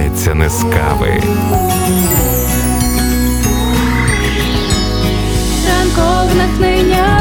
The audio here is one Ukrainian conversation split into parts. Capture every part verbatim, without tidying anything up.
починається не з кави. Ранкове натхнення.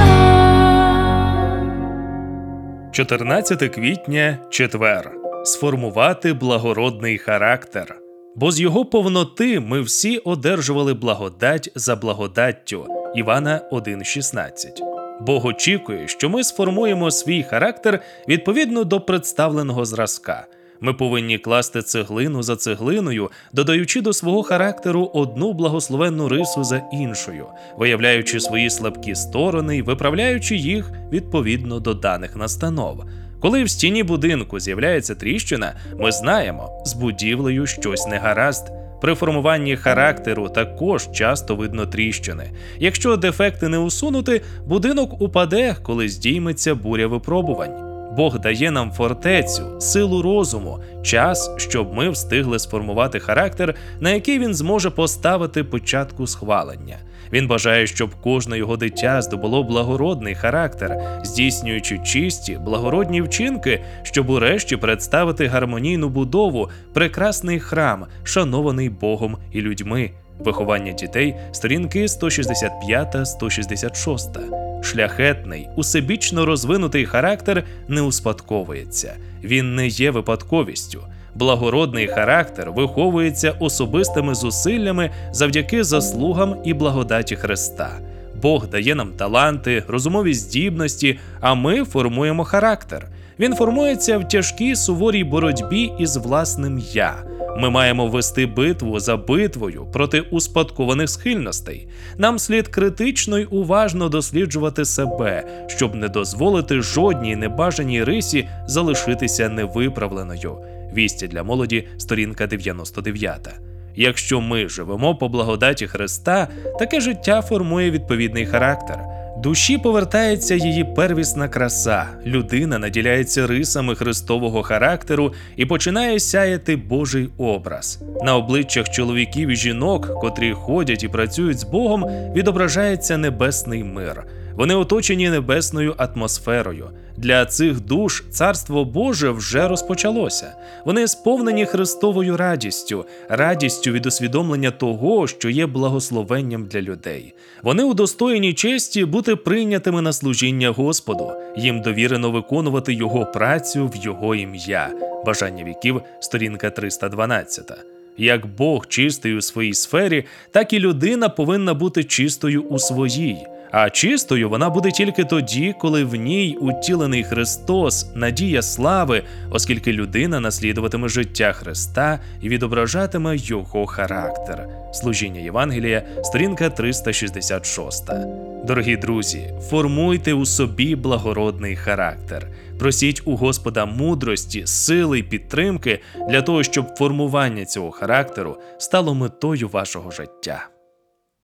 чотирнадцяте квітня, четвер. Сформувати благородний характер. Бо з його повноти ми всі одержували благодать за благодаттю. Івана один шістнадцять. Бог очікує, що ми сформуємо свій характер відповідно до представленого зразка. Ми повинні класти цеглину за цеглиною, додаючи до свого характеру одну благословенну рису за іншою, виявляючи свої слабкі сторони й виправляючи їх відповідно до даних настанов. Коли в стіні будинку з'являється тріщина, ми знаємо, з будівлею щось не гаразд. При формуванні характеру також часто видно тріщини. Якщо дефекти не усунути, будинок упаде, коли здійметься буря випробувань. Бог дає нам фортецю, силу розуму, час, щоб ми встигли сформувати характер, на який він зможе поставити початку схвалення. Він бажає, щоб кожне його дитя здобуло благородний характер, здійснюючи чисті, благородні вчинки, щоб урешті представити гармонійну будову, прекрасний храм, шанований Богом і людьми. Виховання дітей, сторінки сто шістдесят п'ять - сто шістдесят шість. Шляхетний, усебічно розвинутий характер не успадковується. Він не є випадковістю. Благородний характер виховується особистими зусиллями завдяки заслугам і благодаті Христа. Бог дає нам таланти, розумові здібності, а ми формуємо характер. Він формується в тяжкій суворій боротьбі із власним «я». Ми маємо вести битву за битвою проти успадкованих схильностей. Нам слід критично й уважно досліджувати себе, щоб не дозволити жодній небажаній рисі залишитися невиправленою. Вісті для молоді, сторінка дев'яносто дев'ять. Якщо ми живемо по благодаті Христа, таке життя формує відповідний характер. Душі повертається її первісна краса, людина наділяється рисами Христового характеру і починає сяяти Божий образ. На обличчях чоловіків і жінок, котрі ходять і працюють з Богом, відображається небесний мир. Вони оточені небесною атмосферою. Для цих душ Царство Боже вже розпочалося. Вони сповнені Христовою радістю, радістю від усвідомлення того, що є благословенням для людей. Вони удостоєні честі бути прийнятими на служіння Господу. Їм довірено виконувати Його працю в Його ім'я. Бажання віків, сторінка триста дванадцять. Як Бог чистий у своїй сфері, так і людина повинна бути чистою у своїй. А чистою вона буде тільки тоді, коли в ній утілений Христос, надія слави, оскільки людина наслідуватиме життя Христа і відображатиме Його характер. Служіння Євангелія, сторінка триста шістдесят шість. Дорогі друзі, формуйте у собі благородний характер. Просіть у Господа мудрості, сили й підтримки для того, щоб формування цього характеру стало метою вашого життя.